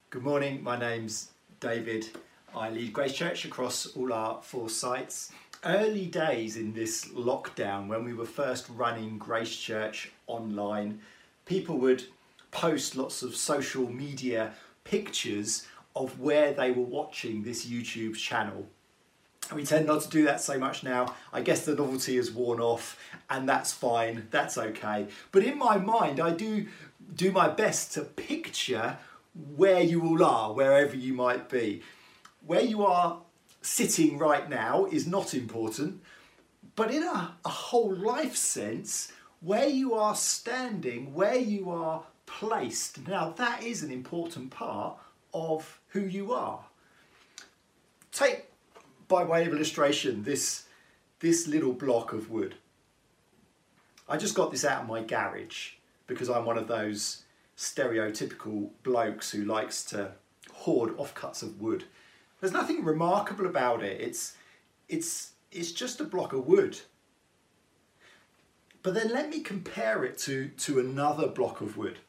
Good morning, my name's David. I lead Grace Church across all our 4 sites. Early days in this lockdown, when we were first running Grace Church online, people would post lots of social media pictures of where they were watching this YouTube channel. We tend not to do that so much now. I guess the novelty has worn off, and that's fine, that's okay. But in my mind, I do my best to picture where you all are, wherever you might be. Where you are sitting right now is not important, but in a whole life sense, where you are standing, where you are placed, now that is an important part of who you are. Take, by way of illustration, this little block of wood. I just got this out of my garage because I'm one of those stereotypical blokes who likes to hoard offcuts of wood. There's nothing remarkable about it. It's just a block of wood. But then let me compare it to another block of wood.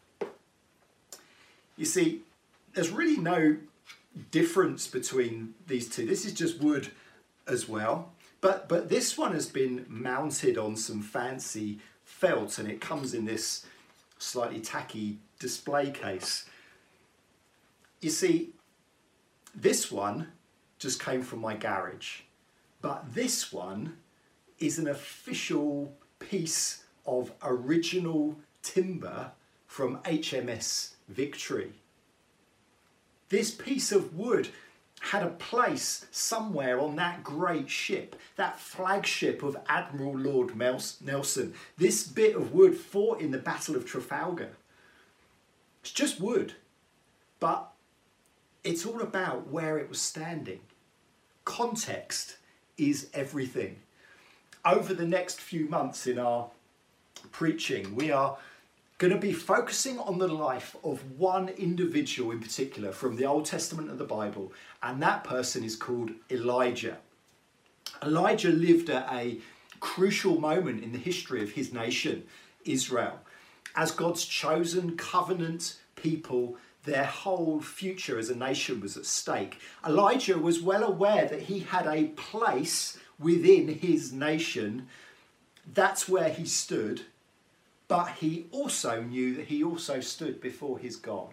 You see, there's really no difference between these two. This is just wood as well. But this one has been mounted on some fancy felt, and it comes in this slightly tacky display case. You see, this one just came from my garage, but this one is an official piece of original timber from HMS Victory. This piece of wood had a place somewhere on that great ship, that flagship of Admiral Lord Nelson. This bit of wood fought in the Battle of Trafalgar. It's just wood, but it's all about where it was standing. Context is everything. Over the next few months in our preaching, we are going to be focusing on the life of one individual in particular from the Old Testament of the Bible, and that person is called Elijah. Elijah lived at a crucial moment in the history of his nation, Israel. As God's chosen covenant people, their whole future as a nation was at stake. Elijah was well aware that he had a place within his nation. That's where he stood. But he also knew that he also stood before his God.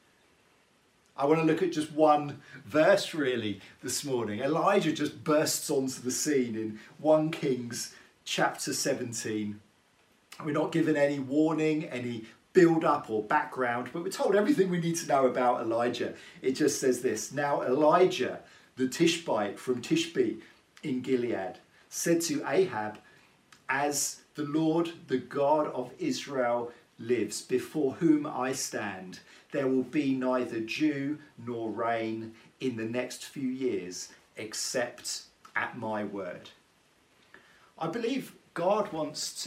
I want to look at just one verse really this morning. Elijah just bursts onto the scene in 1 Kings chapter 17. We're not given any warning, any build-up or background, but we're told everything we need to know about Elijah. It just says this: Now Elijah, the Tishbite from Tishbe in Gilead, said to Ahab, "As the Lord, the God of Israel, lives, before whom I stand, there will be neither dew nor rain in the next few years, except at my word." I believe God wants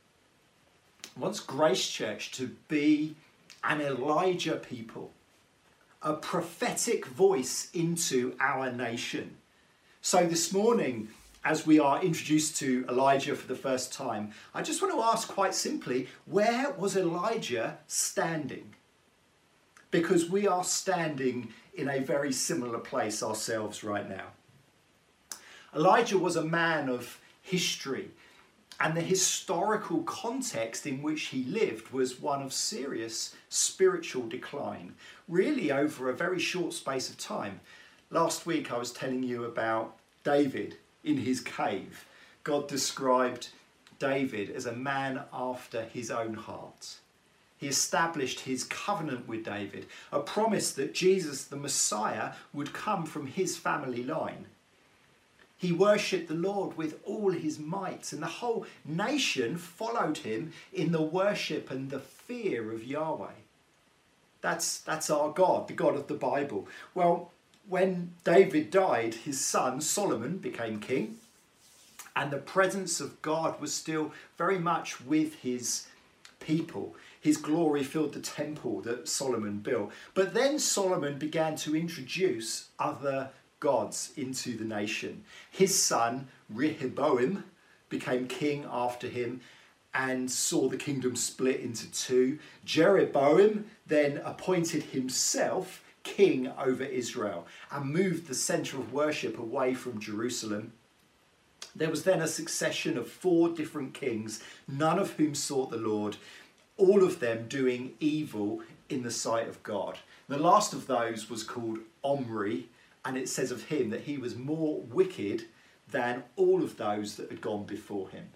Grace Church to be an Elijah people, a prophetic voice into our nation. So this morning, as we are introduced to Elijah for the first time, I just want to ask quite simply, where was Elijah standing? Because we are standing in a very similar place ourselves right now. Elijah was a man of history, and the historical context in which he lived was one of serious spiritual decline, really over a very short space of time. Last week I was telling you about David in his cave. God described David as a man after his own heart. He established his covenant with David, a promise that Jesus the Messiah would come from his family line. He worshipped the Lord with all his might, and the whole nation followed him in the worship and the fear of Yahweh. That's our God, the God of the Bible. Well, when David died, his son Solomon became king, and the presence of God was still very much with his people. His glory filled the temple that Solomon built. But then Solomon began to introduce other gods into the nation. His son Rehoboam became king after him and saw the kingdom split into 2. Jeroboam then appointed himself king over Israel and moved the centre of worship away from Jerusalem. There was then a succession of 4 different kings, none of whom sought the Lord, all of them doing evil in the sight of God. The last of those was called Omri, and it says of him that he was more wicked than all of those that had gone before him.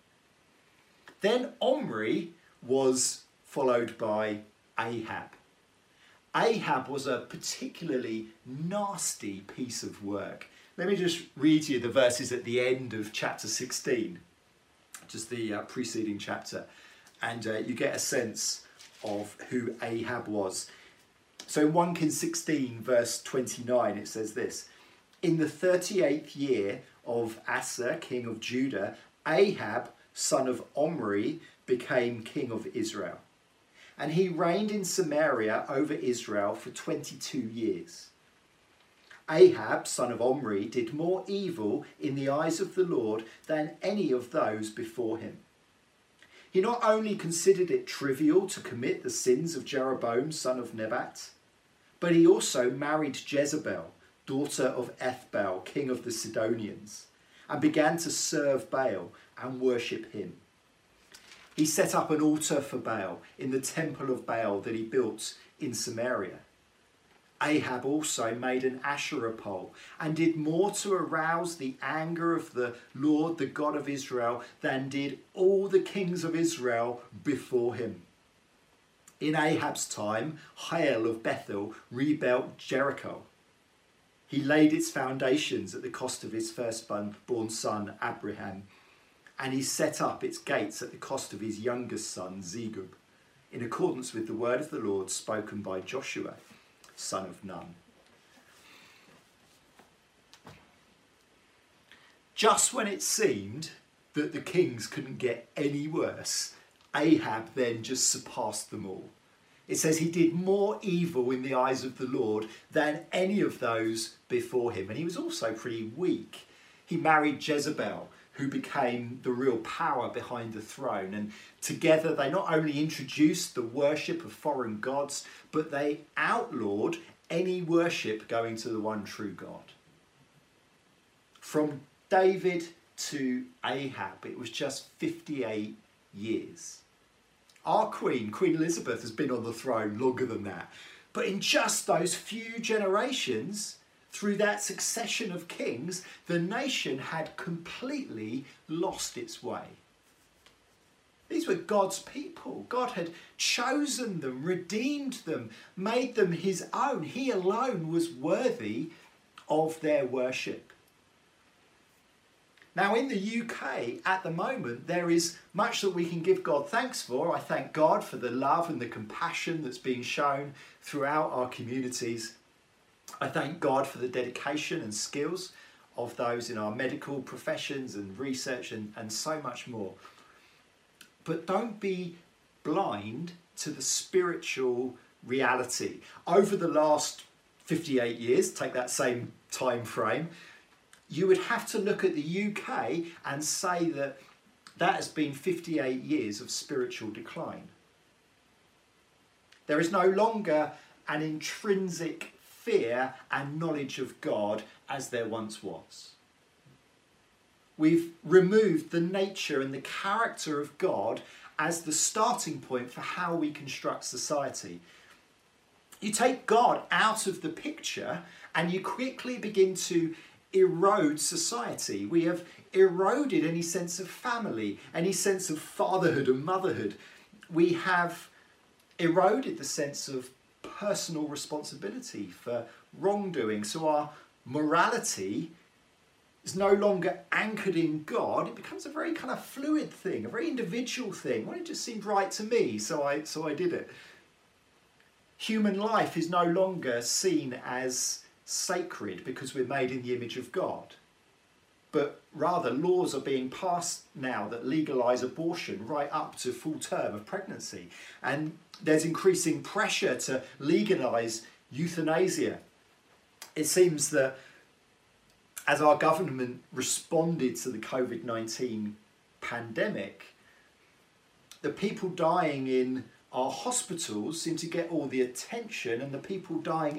Then Omri was followed by Ahab. Ahab was a particularly nasty piece of work. Let me just read you the verses at the end of chapter 16, just the preceding chapter, and you get a sense of who Ahab was. So in 1 Kings 16 verse 29 it says this: "In the 38th year of Asa, king of Judah, Ahab, son of Omri, became king of Israel. And he reigned in Samaria over Israel for 22 years. Ahab, son of Omri, did more evil in the eyes of the Lord than any of those before him. He not only considered it trivial to commit the sins of Jeroboam, son of Nebat, but he also married Jezebel, daughter of Ethbaal, king of the Sidonians, and began to serve Baal and worship him. He set up an altar for Baal in the temple of Baal that he built in Samaria. Ahab also made an Asherah pole and did more to arouse the anger of the Lord, the God of Israel, than did all the kings of Israel before him. In Ahab's time, Hiel of Bethel rebuilt Jericho. He laid its foundations at the cost of his firstborn son, Abraham, and he set up its gates at the cost of his youngest son, Zegub, in accordance with the word of the Lord spoken by Joshua, son of Nun." Just when it seemed that the kings couldn't get any worse, Ahab then just surpassed them all. It says he did more evil in the eyes of the Lord than any of those before him. And he was also pretty weak. He married Jezebel, who became the real power behind the throne. And together they not only introduced the worship of foreign gods, but they outlawed any worship going to the one true God. From David to Ahab, it was just 58 years. Our Queen Elizabeth, has been on the throne longer than that. But in just those few generations, through that succession of kings, the nation had completely lost its way. These were God's people. God had chosen them, redeemed them, made them his own. He alone was worthy of their worship. Now in the UK at the moment, there is much that we can give God thanks for. I thank God for the love and the compassion that's being shown throughout our communities. I thank God for the dedication and skills of those in our medical professions and research and so much more. But don't be blind to the spiritual reality. Over the last 58 years, take that same time frame, you would have to look at the UK and say that that has been 58 years of spiritual decline. There is no longer an intrinsic fear and knowledge of God as there once was. We've removed the nature and the character of God as the starting point for how we construct society. You take God out of the picture and you quickly begin to erode society. We have eroded any sense of family, any sense of fatherhood and motherhood. We have eroded the sense of personal responsibility for wrongdoing. So our morality is no longer anchored in God. It becomes a very kind of fluid thing, a very individual thing. Well, it just seemed right to me, so I did it. Human life is no longer seen as sacred because we're made in the image of God. But rather, laws are being passed now that legalise abortion right up to full term of pregnancy. And there's increasing pressure to legalise euthanasia. It seems that as our government responded to the COVID-19 pandemic, the people dying in our hospitals seem to get all the attention, and the people dying in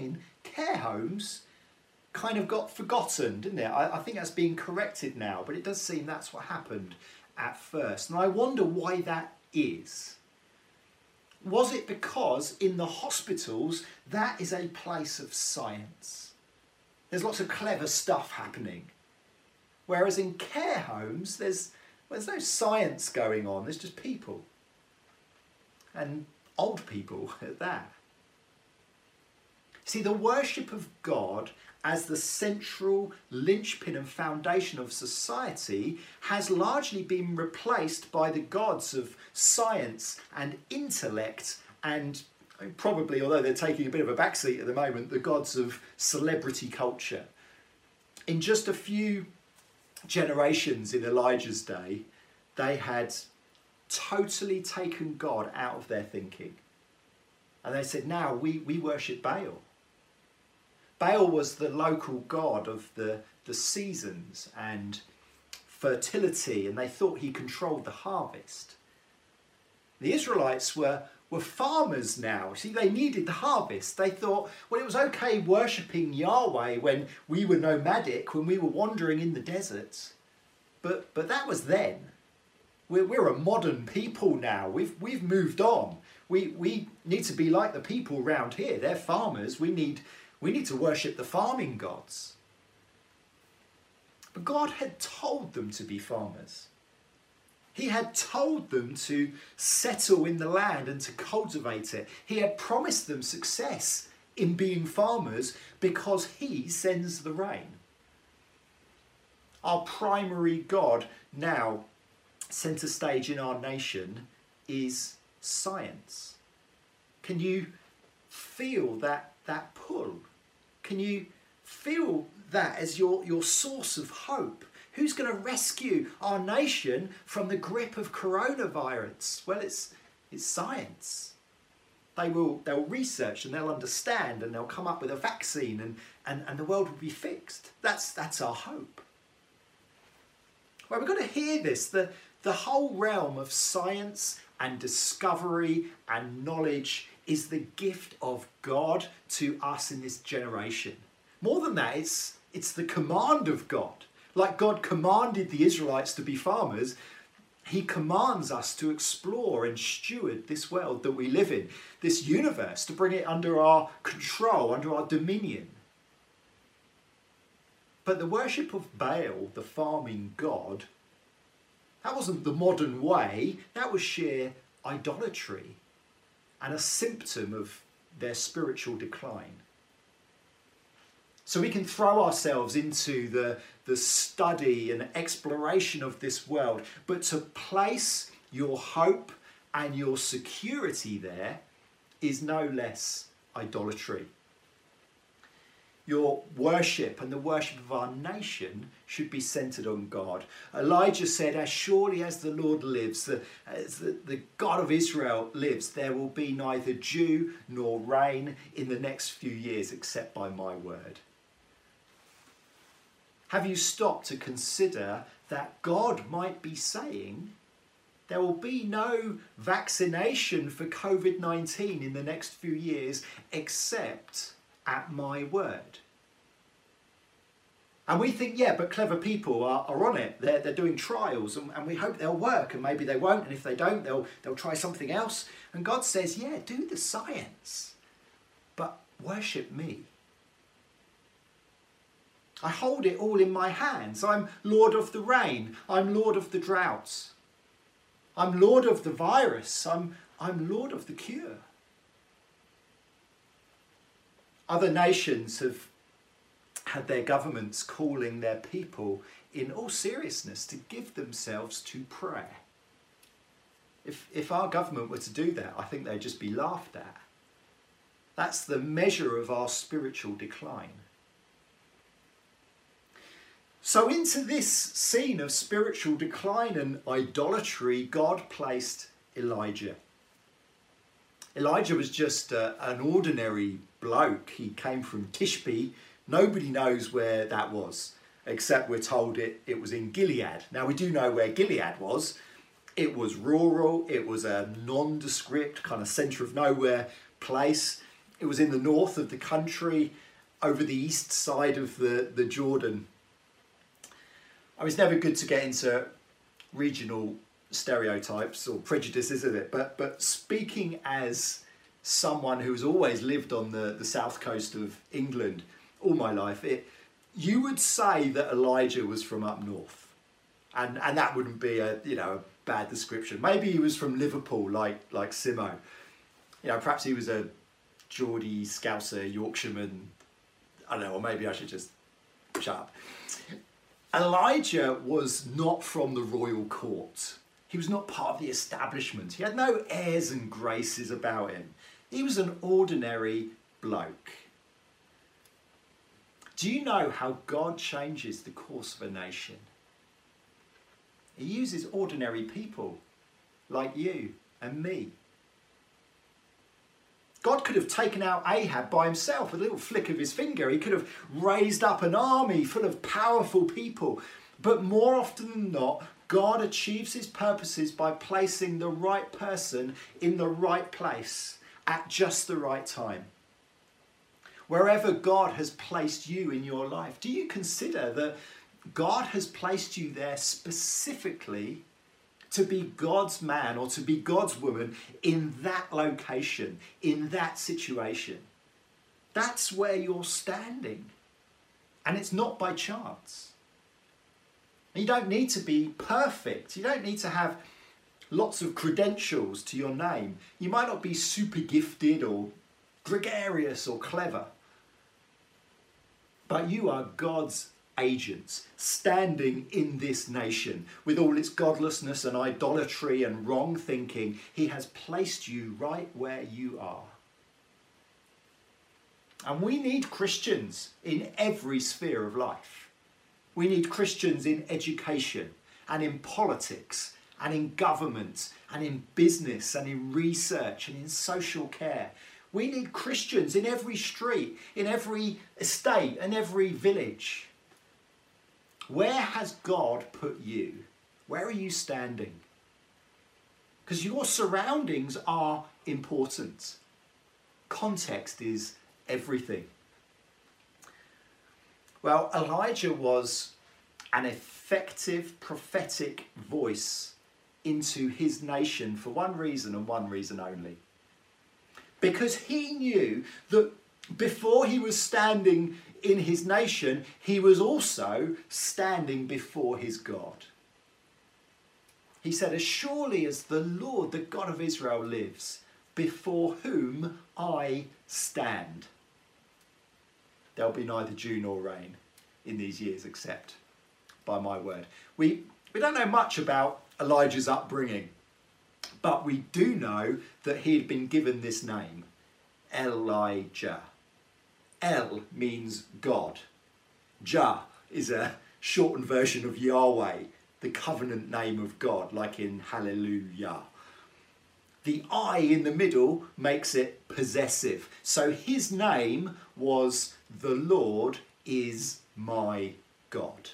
care homes kind of got forgotten, didn't it? I think that's being corrected now, but it does seem that's what happened at first. And I wonder why that is. Was it because in the hospitals, that is a place of science? There's lots of clever stuff happening. Whereas in care homes, there's no science going on, there's just people. And old people at that. See, the worship of God as the central linchpin and foundation of society has largely been replaced by the gods of science and intellect and probably, although they're taking a bit of a backseat at the moment, the gods of celebrity culture. In just a few generations in Elijah's day, they had totally taken God out of their thinking. And they said, now we worship Baal. Baal was the local god of the seasons and fertility, and they thought he controlled the harvest. The Israelites were farmers now. See, they needed the harvest. They thought, well, it was okay worshipping Yahweh when we were nomadic, when we were wandering in the deserts. But that was then. We're a modern people now. We've moved on. We need to be like the people around here. They're farmers. We need to worship the farming gods. But God had told them to be farmers. He had told them to settle in the land and to cultivate it. He had promised them success in being farmers because he sends the rain. Our primary God now, centre stage in our nation, is science. Can you feel that pull? Can you feel that as your source of hope? Who's going to rescue our nation from the grip of coronavirus? Well, it's science. They'll research and they'll understand and they'll come up with a vaccine and the world will be fixed. That's our hope. Well, we've got to hear this. The whole realm of science and discovery and knowledge is the gift of God to us in this generation. More than that, it's the command of God. Like God commanded the Israelites to be farmers, he commands us to explore and steward this world that we live in, this universe, to bring it under our control, under our dominion. But the worship of Baal, the farming god, that wasn't the modern way, that was sheer idolatry and a symptom of their spiritual decline. So we can throw ourselves into the study and exploration of this world, but to place your hope and your security there is no less idolatry. Your worship and the worship of our nation should be centered on God. Elijah said, as surely as the Lord lives, as the God of Israel lives, there will be neither dew nor rain in the next few years except by my word. Have you stopped to consider that God might be saying there will be no vaccination for COVID-19 in the next few years except at my word? And we think, yeah, but clever people are on it. They're doing trials and we hope they'll work, and maybe they won't, and if they don't, they'll try something else. And God says, yeah, do the science, but worship me. I hold it all in my hands. I'm Lord of the rain. I'm Lord of the droughts. I'm Lord of the virus. I'm Lord of the cure. Other nations have had their governments calling their people in all seriousness to give themselves to prayer. If our government were to do that, I think they'd just be laughed at. That's the measure of our spiritual decline. So into this scene of spiritual decline and idolatry, God placed Elijah. Elijah was just an ordinary bloke. He came from Tishbe. Nobody knows where that was, except we're told it was in Gilead. Now we do know where Gilead was. It was rural. It was a nondescript kind of centre of nowhere place. It was in the north of the country. over the east side of the Jordan. I mean, it's never good to get into regional stereotypes or prejudices, is it? But speaking as someone who's always lived on the south coast of England all my life, you would say that Elijah was from up north, and that wouldn't be a bad description. Maybe he was from Liverpool, like Simo. Perhaps he was a Geordie, Scouser, Yorkshireman. I don't know, or maybe I should just shut up. Elijah was not from the royal court. He was not part of the establishment. He had no airs and graces about him. He was an ordinary bloke. Do you know how God changes the course of a nation? He uses ordinary people like you and me. God could have taken out Ahab by himself with a little flick of his finger. He could have raised up an army full of powerful people. But more often than not, God achieves his purposes by placing the right person in the right place at just the right time. Wherever God has placed you in your life, do you consider that God has placed you there specifically to be God's man or to be God's woman in that location, in that situation? That's where you're standing. And it's not by chance. You don't need to be perfect. You don't need to have lots of credentials to your name. You might not be super gifted or gregarious or clever. But you are God's agents standing in this nation with all its godlessness and idolatry and wrong thinking. He has placed you right where you are. And we need Christians in every sphere of life. We need Christians in education and in politics and in government and in business and in research and in social care. We need Christians in every street, in every estate and every village. Where has God put you? Where are you standing? Because your surroundings are important. Context is everything. Well, Elijah was an effective prophetic voice into his nation for one reason and one reason only. Because he knew that before he was standing in his nation, he was also standing before his God. He said, "As surely as the Lord, the God of Israel, lives, before whom I stand, there'll be neither dew nor rain in these years except by my word." We don't know much about Elijah's upbringing, but we do know that he had been given this name, Elijah. El means God. Jah is a shortened version of Yahweh, the covenant name of God, like in Hallelujah. The I in the middle makes it possessive. So his name was "The Lord is my God."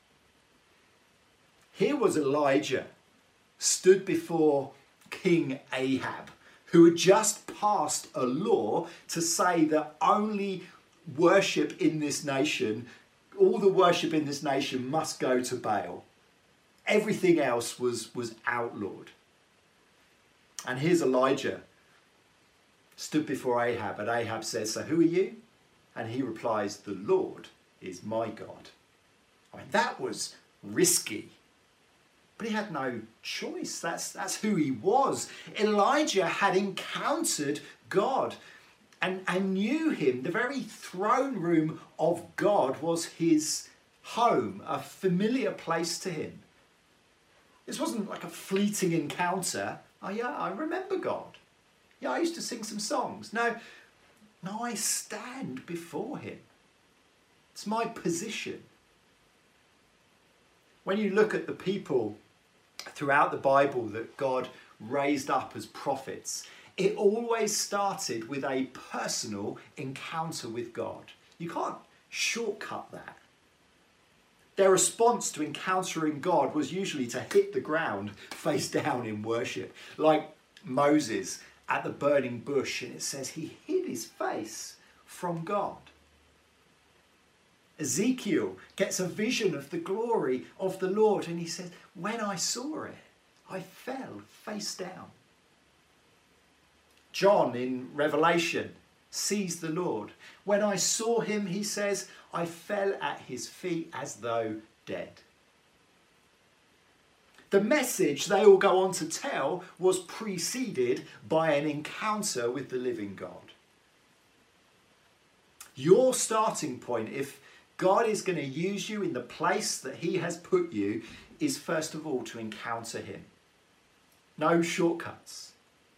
Here was Elijah, stood before King Ahab, who had just passed a law to say that only worship in this nation, all the worship in this nation must go to Baal. Everything else was outlawed. And here's Elijah, stood before Ahab, and Ahab says, "So who are you?" And he replies, "The Lord is my God." I mean, that was risky. But he had no choice. That's who he was. Elijah had encountered God and knew him. The very throne room of God was his home, a familiar place to him. This wasn't like a fleeting encounter. "Oh yeah, I remember God. Yeah, I used to sing some songs." No, I stand before him. It's my position. When you look at the people throughout the Bible that God raised up as prophets, it always started with a personal encounter with God. You can't shortcut that. Their response to encountering God was usually to hit the ground face down in worship, like Moses at the burning bush, and it says he hid his face from God. Ezekiel gets a vision of the glory of the Lord, and he says, when I saw it, I fell face down. John in Revelation sees the Lord. When I saw him, he says, I fell at his feet as though dead. The message they all go on to tell was preceded by an encounter with the living God. Your starting point, if God is going to use you in the place that he has put you, is first of all to encounter him. No shortcuts.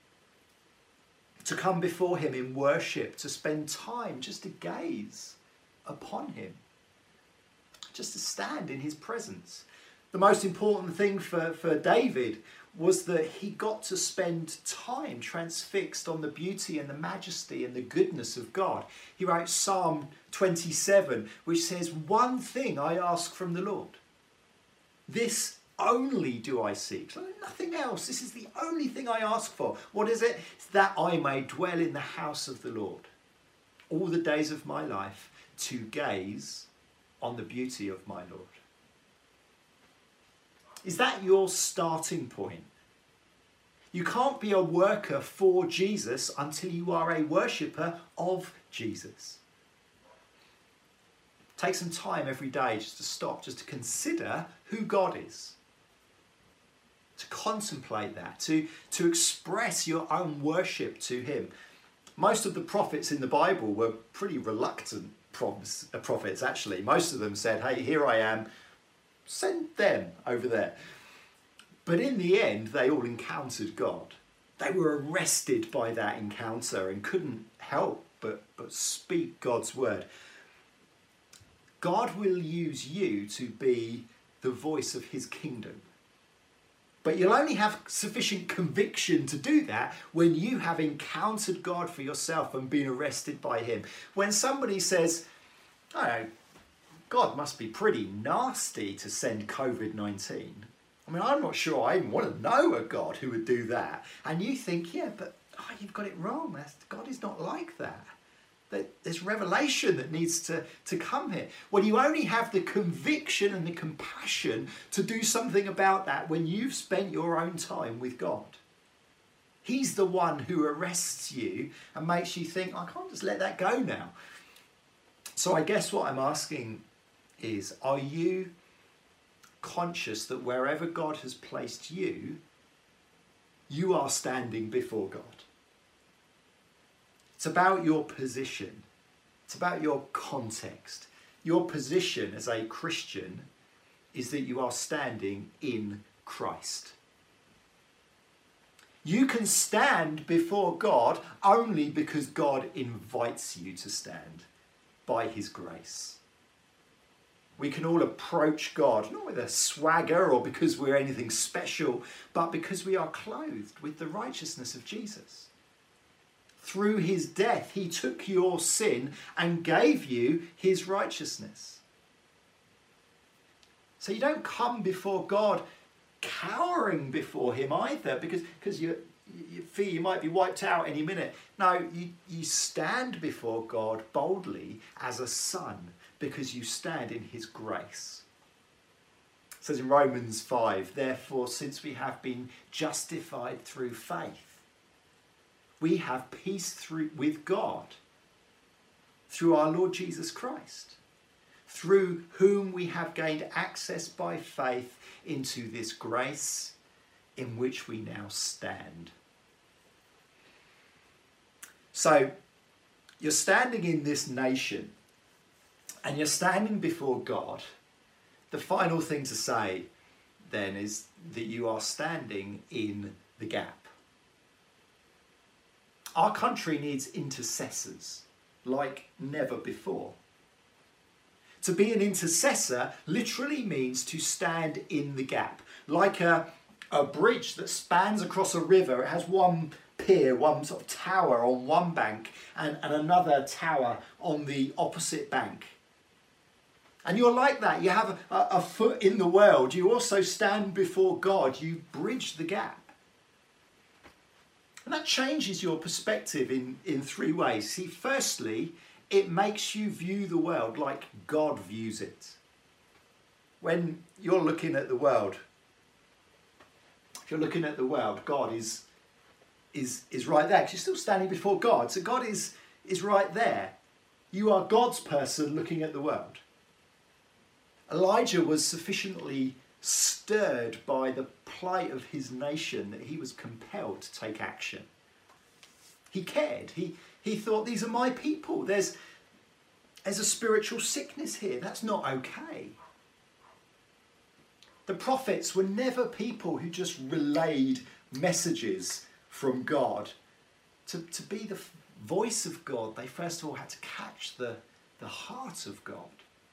To come before him in worship, to spend time just to gaze upon him, just to stand in his presence. The most important thing for David was that he got to spend time transfixed on the beauty and the majesty and the goodness of God. He wrote Psalm 27, which says, one thing I ask from the Lord. This only do I seek. So nothing else. This is the only thing I ask for. What is it? It's that I may dwell in the house of the Lord all the days of my life, to gaze on the beauty of my Lord. Is that your starting point? You can't be a worker for Jesus until you are a worshipper of Jesus. Take some time every day just to stop, just to consider who God is. To contemplate that, to express your own worship to him. Most of the prophets in the Bible were pretty reluctant prophets, actually. Most of them said, hey, here I am, send them over there. But in the end, they all encountered God. They were arrested by that encounter and couldn't help but speak God's word. God will use you to be the voice of his kingdom. But you'll only have sufficient conviction to do that when you have encountered God for yourself and been arrested by him. When somebody says, oh, God must be pretty nasty to send COVID-19. I mean, I'm not sure I even want to know a God who would do that. And you think, yeah, but you've got it wrong. God is not like that. There's revelation that needs to come here. Well, you only have the conviction and the compassion to do something about that when you've spent your own time with God. He's the one who arrests you and makes you think, I can't just let that go now. So I guess what I'm asking is, are you conscious that wherever God has placed you, you are standing before God? It's about your position. It's about your context. Your position as a Christian is that you are standing in Christ. You can stand before God only because God invites you to stand by his grace. We can all approach God, not with a swagger or because we're anything special, but because we are clothed with the righteousness of Jesus. Through his death, he took your sin and gave you his righteousness. So you don't come before God cowering before him either, because you fear you might be wiped out any minute. No, you stand before God boldly as a son because you stand in his grace. It says in Romans 5, therefore, since we have been justified through faith, we have peace with God through our Lord Jesus Christ, through whom we have gained access by faith into this grace in which we now stand. So you're standing in this nation and you're standing before God. The final thing to say then is that you are standing in the gap. Our country needs intercessors like never before. To be an intercessor literally means to stand in the gap. Like a bridge that spans across a river, it has one pier, one sort of tower on one bank and another tower on the opposite bank. And you're like that. You have a foot in the world. You also stand before God. You bridge the gap. And that changes your perspective in three ways. See, firstly, it makes you view the world like God views it. When you're looking at the world, if you're looking at the world, God is right there, because you're still standing before God. So God is right there. You are God's person looking at the world. Elijah was sufficiently stirred by the plight of his nation that he was compelled to take action. He cared. He thought, these are my people. There's a spiritual sickness here. That's not okay. The prophets were never people who just relayed messages from God. To be the voice of God, they first of all had to catch the heart of God.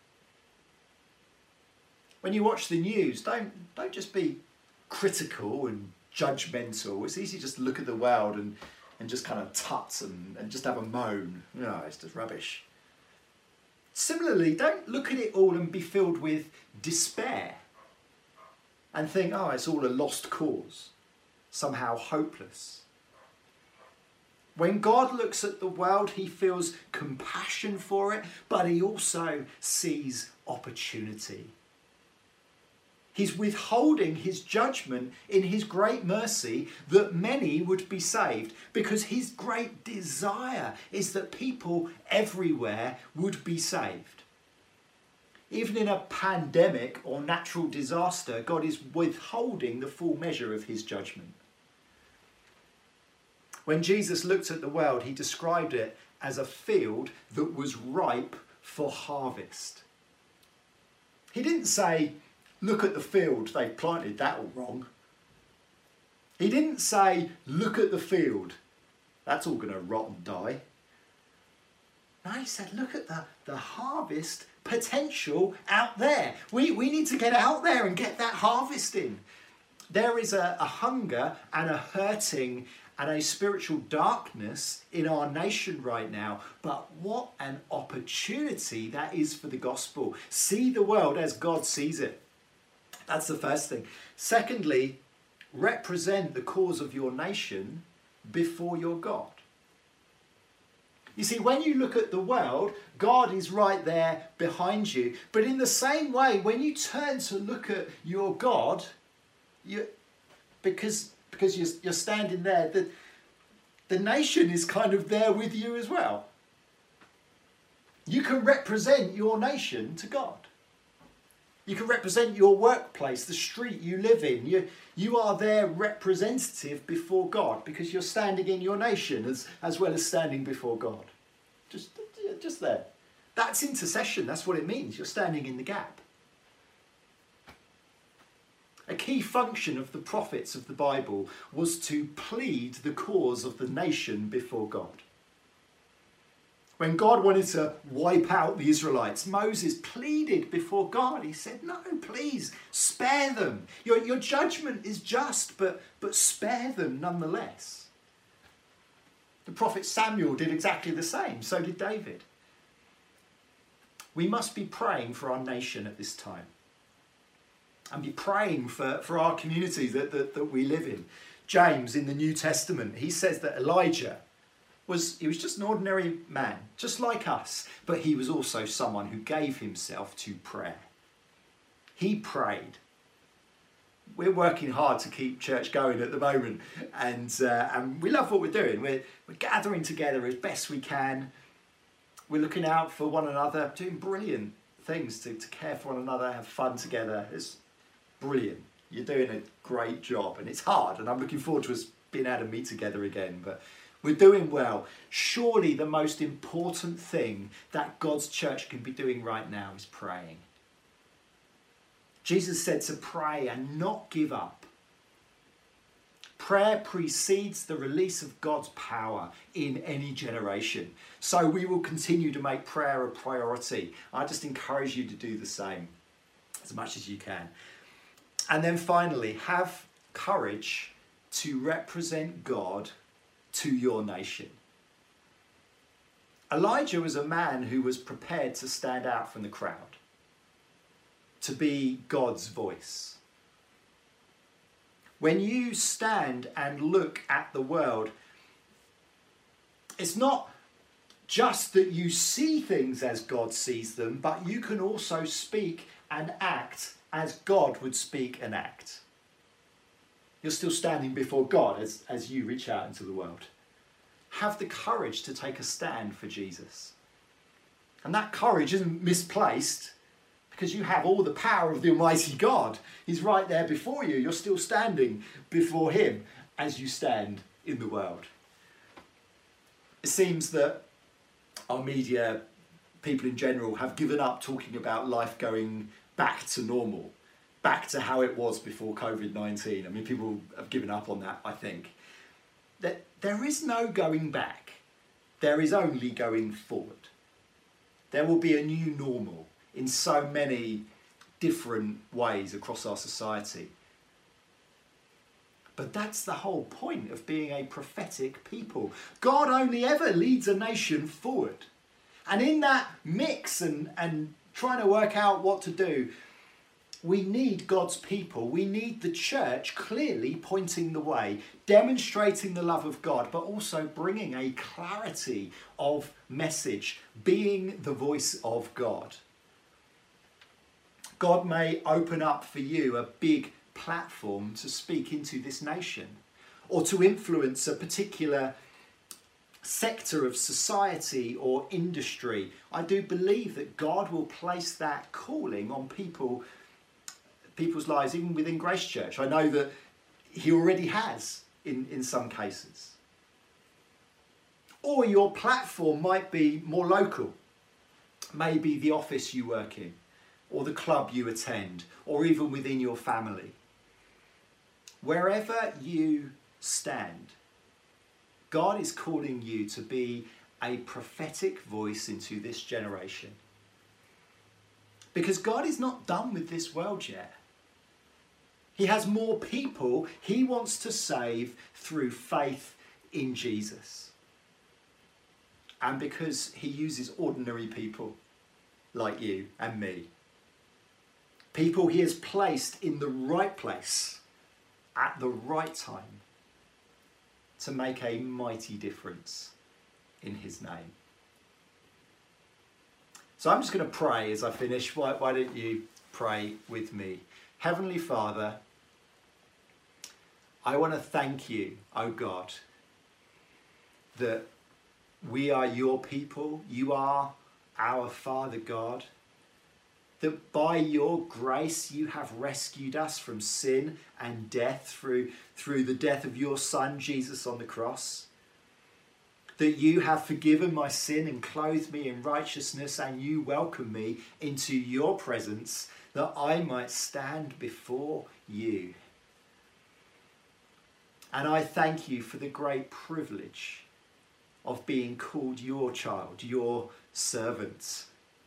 When you watch the news, don't just be critical and judgmental. It's easy to just look at the world and just kind of tut and just have a moan. No, it's just rubbish. Similarly, don't look at it all and be filled with despair and think, oh, it's all a lost cause, somehow hopeless. When God looks at the world, he feels compassion for it, but he also sees opportunity. He's withholding his judgment in his great mercy that many would be saved, because his great desire is that people everywhere would be saved. Even in a pandemic or natural disaster, God is withholding the full measure of his judgment. When Jesus looked at the world, he described it as a field that was ripe for harvest. He didn't say, look at the field, they planted that all wrong. He didn't say, look at the field, that's all going to rot and die. No, he said, look at the harvest potential out there. We need to get out there and get that harvest in. There is a hunger and a hurting and a spiritual darkness in our nation right now. But what an opportunity that is for the gospel. See the world as God sees it. That's the first thing. Secondly, represent the cause of your nation before your God. You see, when you look at the world, God is right there behind you. But in the same way, when you turn to look at your God, because you're standing there, the nation is kind of there with you as well. You can represent your nation to God. You can represent your workplace, the street you live in. You are their representative before God, because you're standing in your nation as well as standing before God. Just there. That's intercession. That's what it means. You're standing in the gap. A key function of the prophets of the Bible was to plead the cause of the nation before God. When God wanted to wipe out the Israelites, Moses pleaded before God. He said, no, please, spare them. Your judgment is just, but spare them nonetheless. The prophet Samuel did exactly the same. So did David. We must be praying for our nation at this time. And be praying for our community that we live in. James, in the New Testament, he says that Elijah was just an ordinary man, just like us, but he was also someone who gave himself to prayer. He prayed. We're working hard to keep church going at the moment, and we love what we're doing. We're gathering together as best we can. We're looking out for one another, doing brilliant things to care for one another, have fun together. It's brilliant. You're doing a great job, and it's hard, and I'm looking forward to us being able to meet together again, but we're doing well. Surely the most important thing that God's church can be doing right now is praying. Jesus said to pray and not give up. Prayer precedes the release of God's power in any generation. So we will continue to make prayer a priority. I just encourage you to do the same as much as you can. And then finally, have courage to represent God to your nation. Elijah was a man who was prepared to stand out from the crowd, to be God's voice. When you stand and look at the world, it's not just that you see things as God sees them, but you can also speak and act as God would speak and act. You're still standing before God as you reach out into the world. Have the courage to take a stand for Jesus. And that courage isn't misplaced because you have all the power of the Almighty God. He's right there before you. You're still standing before him as you stand in the world. It seems that our media, people in general, have given up talking about life going back to normal, back to how it was before COVID-19. I mean, people have given up on that, I think. There is no going back. There is only going forward. There will be a new normal in so many different ways across our society. But that's the whole point of being a prophetic people. God only ever leads a nation forward. And in that mix and trying to work out what to do, we need God's people. We need the church clearly pointing the way, demonstrating the love of God, but also bringing a clarity of message, being the voice of God. God may open up for you a big platform to speak into this nation or to influence a particular sector of society or industry. I do believe that God will place that calling on people's lives, even within Grace Church. I know that he already has in some cases. Or your platform might be more local, maybe the office you work in, or the club you attend, or even within your family. Wherever you stand, God is calling you to be a prophetic voice into this generation. Because God is not done with this world yet. He has more people he wants to save through faith in Jesus. And because he uses ordinary people like you and me. People he has placed in the right place at the right time to make a mighty difference in his name. So I'm just going to pray as I finish. Why don't you pray with me? Heavenly Father, I want to thank you, oh God, that we are your people. You are our Father God. That by your grace you have rescued us from sin and death through the death of your Son, Jesus, on the cross. That you have forgiven my sin and clothed me in righteousness, and you welcome me into your presence that I might stand before you. And I thank you for the great privilege of being called your child, your servant.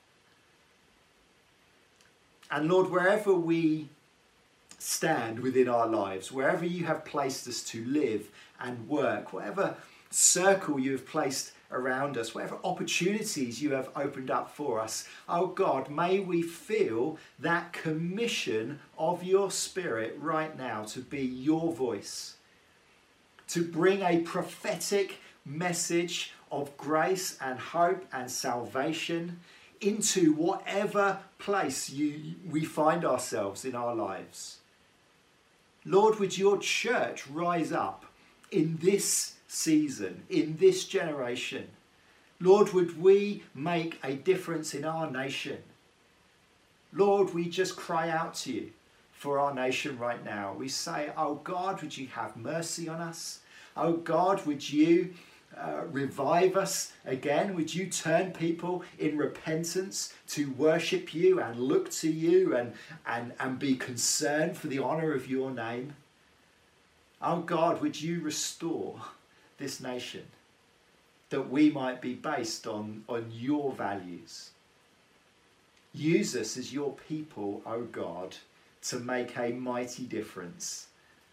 And Lord, wherever we stand within our lives, wherever you have placed us to live and work, whatever circle you have placed around us, whatever opportunities you have opened up for us, oh God, may we feel that commission of your Spirit right now to be your voice, to bring a prophetic message of grace and hope and salvation into whatever place we find ourselves in our lives. Lord, would your church rise up in this season, in this generation? Lord, would we make a difference in our nation? Lord, we just cry out to you for our nation right now. We say, oh God, would you have mercy on us? Oh God, would you revive us again? Would you turn people in repentance to worship you and look to you and be concerned for the honour of your name? Oh God, would you restore this nation that we might be based on your values? Use us as your people, oh God, to make a mighty difference.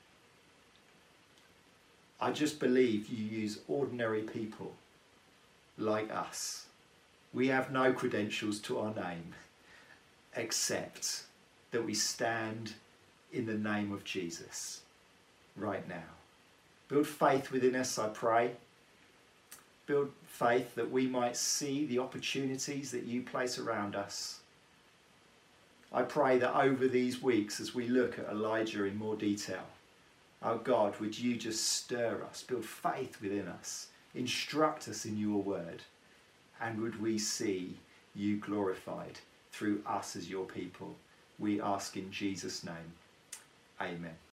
I just believe you use ordinary people like us. We have no credentials to our name except that we stand in the name of Jesus right now. Build faith within us, I pray. Build faith that we might see the opportunities that you place around us. I pray that over these weeks, as we look at Elijah in more detail, our God, would you just stir us, build faith within us, instruct us in your word, and would we see you glorified through us as your people. We ask in Jesus' name. Amen.